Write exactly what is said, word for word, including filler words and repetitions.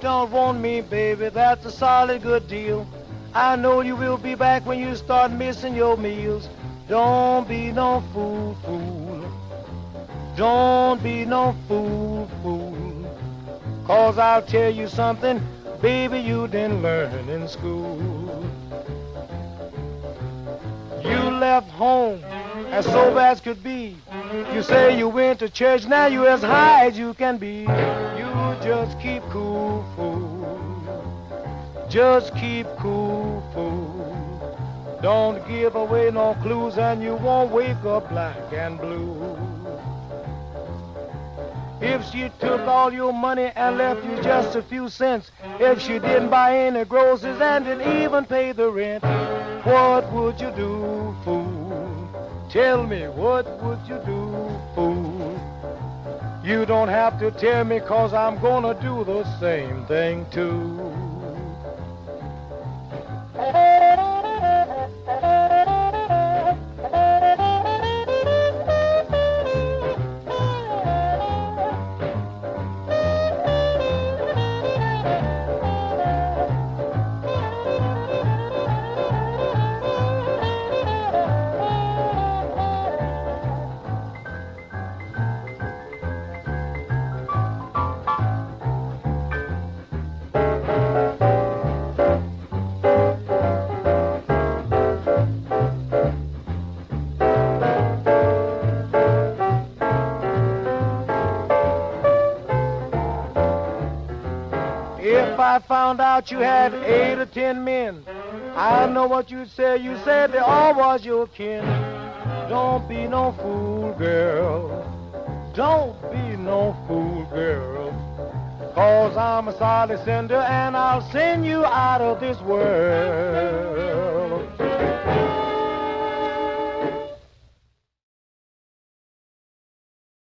don't want me, baby, that's a solid good deal. I know you will be back when you start missing your meals. Don't be no fool, fool. Don't be no fool, fool. Cause I'll tell you something, baby, you didn't learn in school. You left home as sober as could be. You say you went to church, now you as high as you can be. You just keep cool, fool. Just keep cool, fool. Don't give away no clues and you won't wake up black and blue. If she took all your money and left you just a few cents, if she didn't buy any groceries and didn't even pay the rent, what would you do, fool? Tell me, what would you do, fool? You don't have to tell me, cause I'm gonna do the same thing too. If I found out you had eight or ten men, I know what you'd say. You said they all was your kin. Don't be no fool, girl. Don't be no fool, girl. Cause I'm a solid sender and I'll send you out of this world.